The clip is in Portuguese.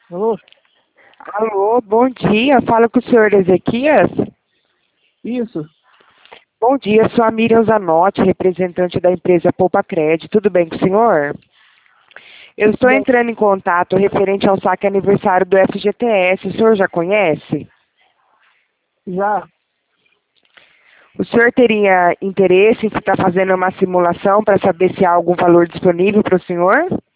Alô? Alô, bom dia. Fala com o senhor Ezequias. Isso, Bom dia, sou a Miriam Zanotti, representante da empresa Poupa Crédito. Tudo bem com o senhor? Eu tudo estou bem? entrando em contato referente ao saque aniversário do FGTS. O senhor já conhece? Já, O senhor teria interesse em estar fazendo uma simulação para saber se há algum valor disponível para o senhor?